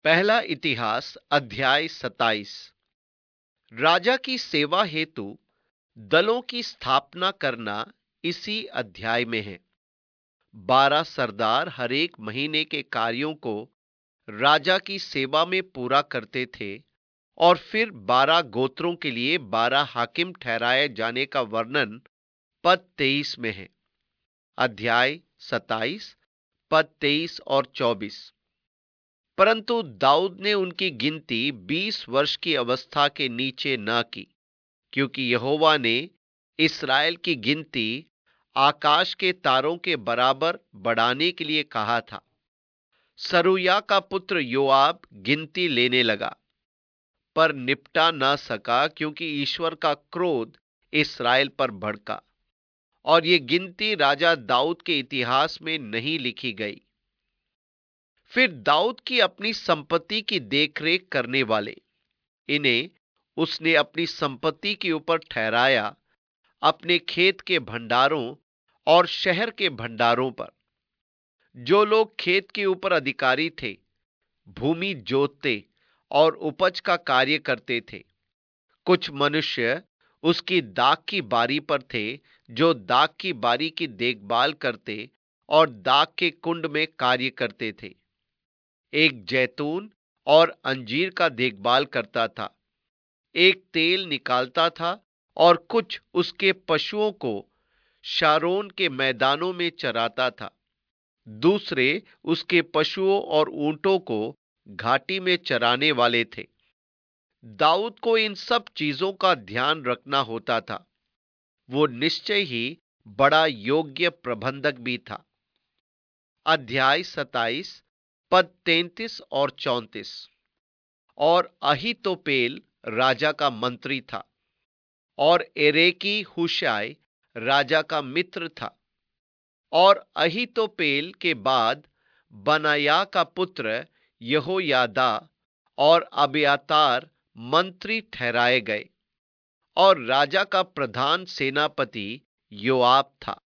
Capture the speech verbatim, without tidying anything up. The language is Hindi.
पहला इतिहास अध्याय सत्ताईस। राजा की सेवा हेतु दलों की स्थापना करना इसी अध्याय में है। बारह सरदार हरेक महीने के कार्यों को राजा की सेवा में पूरा करते थे और फिर बारह गोत्रों के लिए बारह हाकिम ठहराए जाने का वर्णन पद तेईस में है। अध्याय सत्ताईस, पद तेईस और चौबीस। परंतु दाऊद ने उनकी गिनती बीस वर्ष की अवस्था के नीचे न की, क्योंकि यहोवा ने इस्राएल की गिनती आकाश के तारों के बराबर बढ़ाने के लिए कहा था। सरूया का पुत्र योआब गिनती लेने लगा, पर निपटा न सका, क्योंकि ईश्वर का क्रोध इस्राएल पर भड़का और ये गिनती राजा दाऊद के इतिहास में नहीं लिखी गई। फिर दाऊद की अपनी संपत्ति की देखरेख करने वाले, इन्हें उसने अपनी संपत्ति के ऊपर ठहराया, अपने खेत के भंडारों और शहर के भंडारों पर। जो लोग खेत के ऊपर अधिकारी थे, भूमि जोतते और उपज का कार्य करते थे। कुछ मनुष्य उसकी दाख की बारी पर थे, जो दाख की बारी की देखभाल करते और दाख के कुंड में कार्य करते थे। एक जैतून और अंजीर का देखभाल करता था, एक तेल निकालता था और कुछ उसके पशुओं को शारोन के मैदानों में चराता था। दूसरे उसके पशुओं और ऊंटों को घाटी में चराने वाले थे। दाऊद को इन सब चीजों का ध्यान रखना होता था। वो निश्चय ही बड़ा योग्य प्रबंधक भी था। अध्याय सत्ताईस, पद तैंतीस और चौंतीस। और अहीतोपेल राजा का मंत्री था, और एरेकी हुशाय राजा का मित्र था। और अहीतोपेल के बाद बनाया का पुत्र यहोयादा और अबियातार मंत्री ठहराए गए, और राजा का प्रधान सेनापति योआब था।